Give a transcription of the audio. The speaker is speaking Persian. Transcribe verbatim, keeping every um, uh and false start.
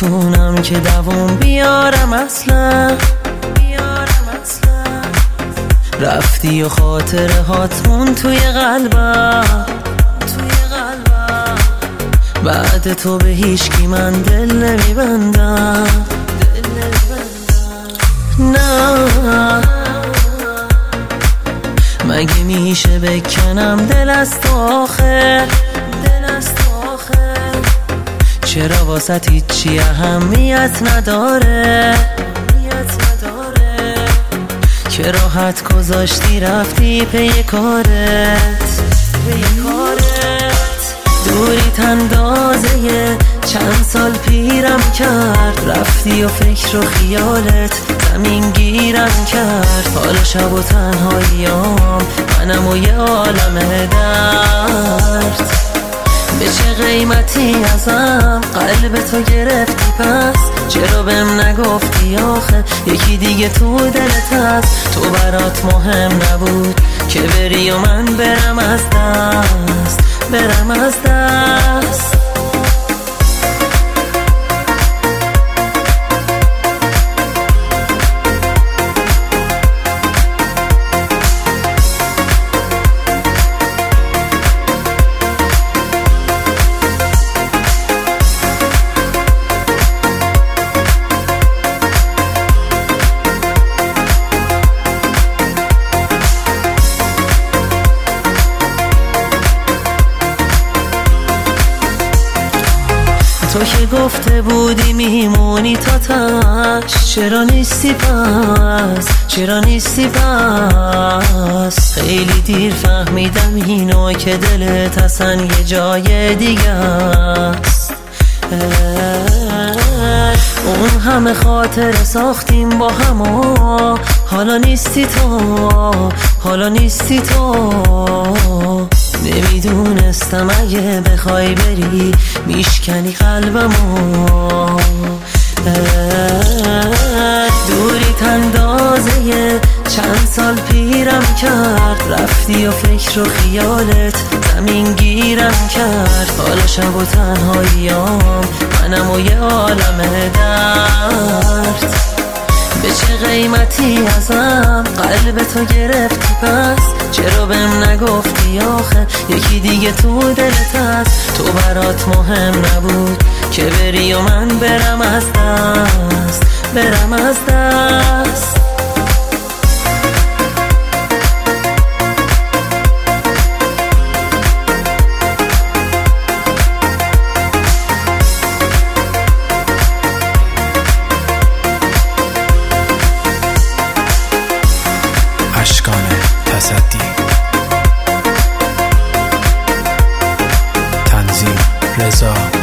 نمیتونم که دووم بیارم اصلا، بیارم اصلا. رفتی و خاطره هاتمون توی قلبم، توی قلبم. بعد تو به هیچکی من دل نمیبندم، دل نمیبندم. نه مگه میشه بکنم دل از تو آخه، دل از تو آخه. چرا واسه هیچی اهمیت نداره، اهمیت نداره که راحت گذاشتی رفتی پی کارت، پی کارت. دوریت اندازه چند سال پیرم کرد، رفتی و فکر و خیالت زمین گیرم کرد. حالا شب و تنهاییام منم و یه عالم درد. به چه قیمتی ازم قلب تو گرفتی پس؟ چرا بهم نگفتی آخه یکی دیگه تو دلت هست؟ تو برات مهم نبود که بری و من برم از دست، برم از دست. تو که گفته بودی میمونی تا تاش، چرا نیستی پس، چرا نیستی پس؟ خیلی دیر فهمیدم اینو که دلت اصلا یه جای دیگه است. اون همه خاطر ساختیم با هم و حالا نیستی تو، حالا نیستی تو. نمیدونستم اگه بخوای بری میشکنی قلبمو. دوریت اندازه چند سال پیرم کرد، رفتی و فکر و خیالت زمین گیرم کرد. حالا شب و تنهاییام منم و یه عالم درد. به چه قیمتی ازم قلب تو گرفتی پس؟ چرا بهم نگفتی آخه یکی دیگه تو دلت هست؟ تو برات مهم نبود که بری و من برم از دست، برم از دست. اشکان تصدی، تنظیم رضا